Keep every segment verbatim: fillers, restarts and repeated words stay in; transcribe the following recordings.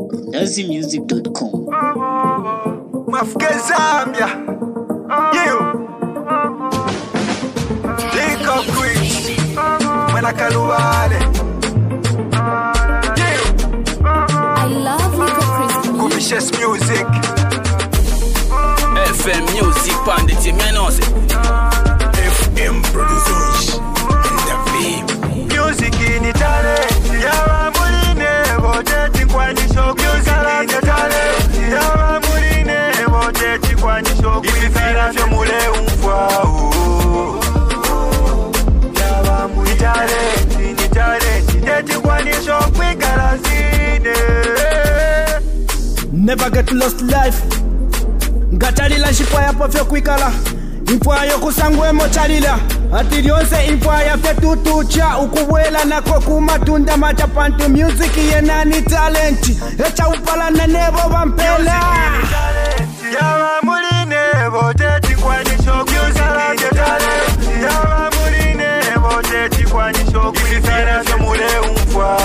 Nazi Music dot com. Mafke Zambia. You. Link up quick. Manakaluale. You. I love Lico Chris music. Vicious music. F M music pandit menos. F M producers. Music in Italy. Yawa muline bote tikwanisho. Music in Italy. Yawa muline bote tikwanisho. Ififira fyo mule umfwa. Yawa muline in Italy. Tikwanisho kwigarazine. Never get lost life. Ngatalila shipwa yapo fyo kwikala. Impwa yo kusangwe mochalila. Ati lyonse impwa ya fetutucha. Ukuwela nako kumatunda machapantu. Music yenani talenti. Echa upala na nebo wampela. Yawa muline bote tikwanisho. Music in talent. Yawa muline bote tikwanisho. Ififira fyo mule umfwa.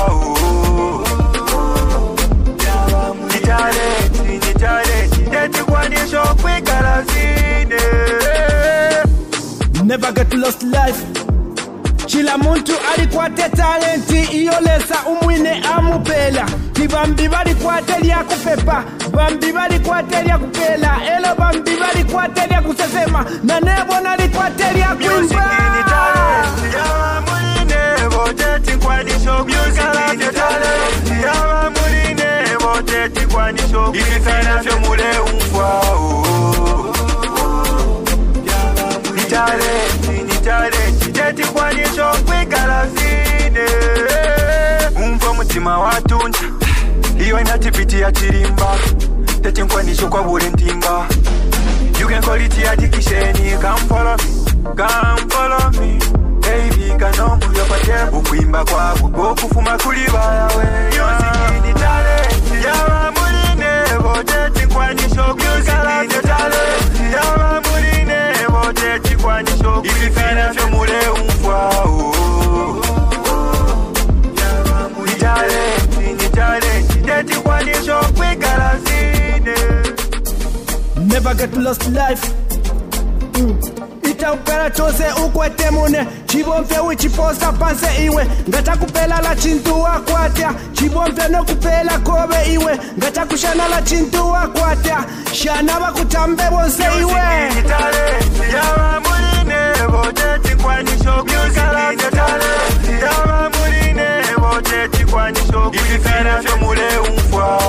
Yawa muline talent. Ni talent. Tikwanisho kwigarazine. Never get lost life. Chila muntu alikwate talenti. Iyolesa umwine amupela. Tibambi bali kwate liya kupepa. Bambi bali kwate liya kupela. Elo bambi bali kwate liya kusesema. Na nebo nali kwate liya kuimba. Music in talent. Yawa muline bote tikwanisho. Music in talent. Yawa muline bote tikwanisho. Ififira fyo mule umfwa. Talent, ni talent, teti kwanisho kwigarazine. Umva mutima watunja, iyo inatipiti ya chirimba. Teti kwanisho kwa bure ntimba. You can call it addiction, come follow me, come follow me. Baby, kanombu yopate ukuimba kwa kukufuma kuliba yawe. Music ni talent, yawa muline bote tikwanisho. Music ni talent, yawa muline bote tikwanisho. Ififira fyo mule umfwa. Ni talent, ni talent, teti kwanisho kwigarazine. Never get lost life. Mm. Ita upela chose ukwete mune. Chibomfe wichiposa panse iwe. Ngata kupela la chintu wakwatia. Chibomfe no kupela kobe iwe. Ngata kushana la chintu wakwatia. Shana bakutambe bonse iwe. Music in talent. Yawa muline bote tikwanisho. Music in talent. Yawa muline bote tikwanisho. Ififira fyo mule umfwa.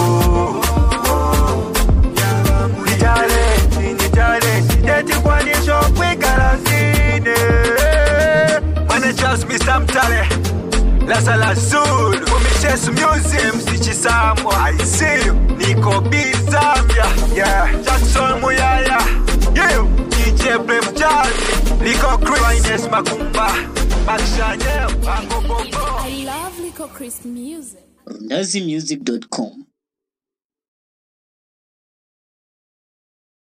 Ni talent, ni talent, teti kwanisho kwigarazine. Managers Mister Mtale, Lasa Lazul, Vicious Music, Msichisamo, I see you, Nico B Zambia, yeah, Jackson Muyaya, yeah, D J Blame Jazz, Nico Chris, Ines Makumba, Bakshanye, Bango Bongo. I love Lico Chris music. Nazi Music dot com.